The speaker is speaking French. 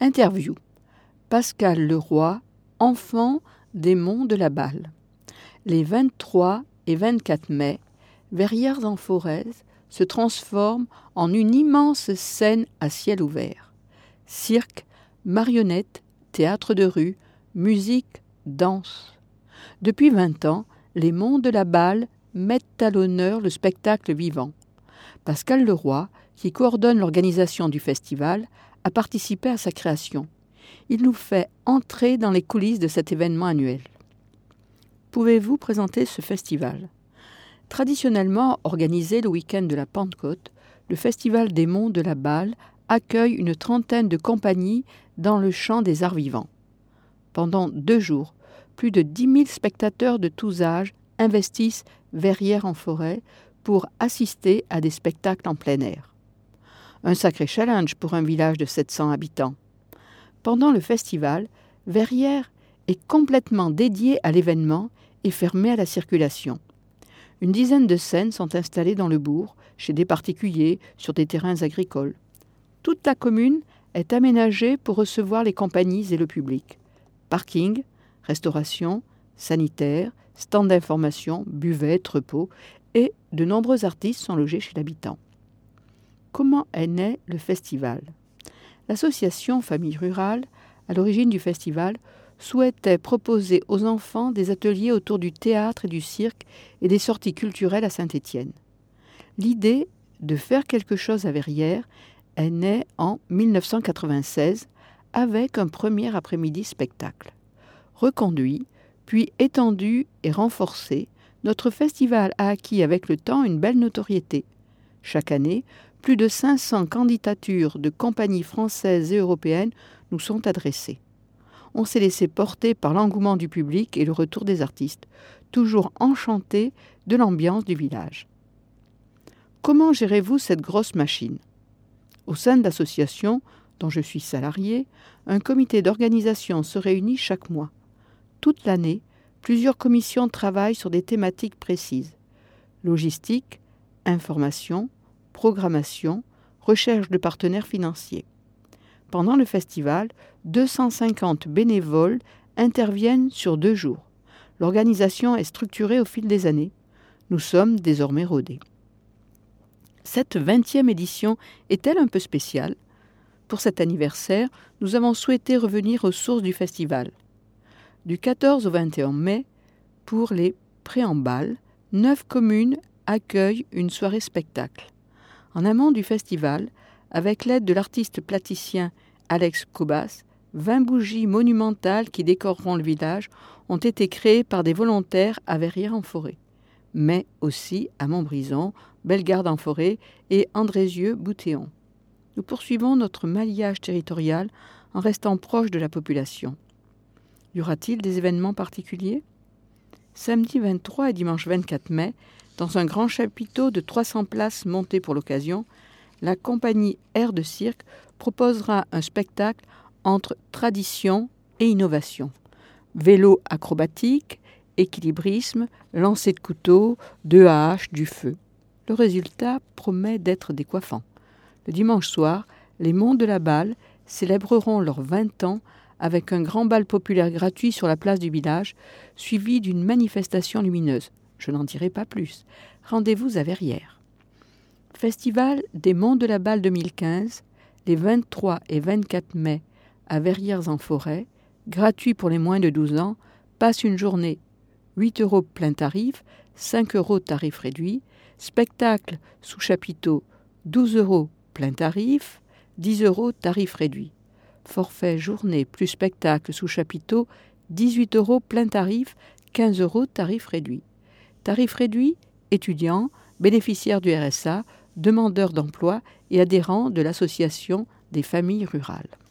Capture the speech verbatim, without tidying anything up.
Interview. Pascal Leroy, enfant des Monts de la Balle. Les vingt-trois et vingt-quatre mai, Verrières-en-Forez se transforme en une immense scène à ciel ouvert. Cirque, marionnettes, théâtre de rue, musique, danse. Depuis vingt ans, les Monts de la Balle mettent à l'honneur le spectacle vivant. Pascal Leroy, qui coordonne l'organisation du festival, a participé à sa création. Il nous fait entrer dans les coulisses de cet événement annuel. Pouvez-vous présenter ce festival ? Traditionnellement organisé le week-end de la Pentecôte, le Festival des Monts de la Balle accueille une trentaine de compagnies dans le champ des arts vivants. Pendant deux jours, plus de dix mille spectateurs de tous âges investissent Verrières-en-Forez pour assister à des spectacles en plein air. Un sacré challenge pour un village de sept cents habitants. Pendant le festival, Verrières est complètement dédié à l'événement et fermé à la circulation. Une dizaine de scènes sont installées dans le bourg, chez des particuliers, sur des terrains agricoles. Toute la commune est aménagée pour recevoir les compagnies et le public. Parking, restauration, sanitaire, stand d'information, buvette, repos, et de nombreux artistes sont logés chez l'habitant. Comment est né le festival ? L'association Famille Rurale, à l'origine du festival, souhaitait proposer aux enfants des ateliers autour du théâtre et du cirque et des sorties culturelles à Saint-Étienne. L'idée de faire quelque chose à Verrières est née en mille neuf cent quatre-vingt-seize avec un premier après-midi spectacle. Reconduit, puis étendu et renforcé, notre festival a acquis avec le temps une belle notoriété. Chaque année, plus de cinq cents candidatures de compagnies françaises et européennes nous sont adressées. On s'est laissé porter par l'engouement du public et le retour des artistes, toujours enchantés de l'ambiance du village. Comment gérez-vous cette grosse machine ? Au sein de l'association, dont je suis salarié, un comité d'organisation se réunit chaque mois. Toute l'année, plusieurs commissions travaillent sur des thématiques précises. Logistique, information, programmation, recherche de partenaires financiers. Pendant le festival, deux cent cinquante bénévoles interviennent sur deux jours. L'organisation est structurée au fil des années. Nous sommes désormais rodés. Cette vingtième édition est-elle un peu spéciale ? Pour cet anniversaire, nous avons souhaité revenir aux sources du festival. Du quatorze au vingt et un mai, pour les préambales, neuf communes accueillent une soirée spectacle. En amont du festival, avec l'aide de l'artiste plasticien Alex Cobas, vingt bougies monumentales qui décoreront le village ont été créées par des volontaires à Verrières-en-Forez, mais aussi à Montbrison, Bellegarde-en-Forez et Andrézieux-Boutéon. Nous poursuivons notre maillage territorial en restant proche de la population. Y aura-t-il des événements particuliers ? Samedi vingt-trois et dimanche vingt-quatre mai, dans un grand chapiteau de trois cents places monté pour l'occasion, la compagnie Air de Cirque proposera un spectacle entre tradition et innovation. Vélo acrobatique, équilibrisme, lancer de couteau, de hache, du feu. Le résultat promet d'être décoiffant. Le dimanche soir, les Monts de la Balle célébreront leurs vingt ans avec un grand bal populaire gratuit sur la place du village, suivi d'une manifestation lumineuse. Je n'en dirai pas plus. Rendez-vous à Verrières. Festival des Monts de la Balle deux mille quinze, les vingt-trois et vingt-quatre mai à Verrières-en-Forez, gratuit pour les moins de douze ans, passe une journée, huit euros plein tarif, cinq euros tarif réduit, spectacle sous chapiteau, douze euros plein tarif, dix euros tarif réduit. Forfait journée plus spectacle sous chapiteau, dix-huit euros plein tarif, quinze euros tarif réduit. Tarif réduit, étudiants, bénéficiaires du R S A, demandeurs d'emploi et adhérents de l'association des familles rurales.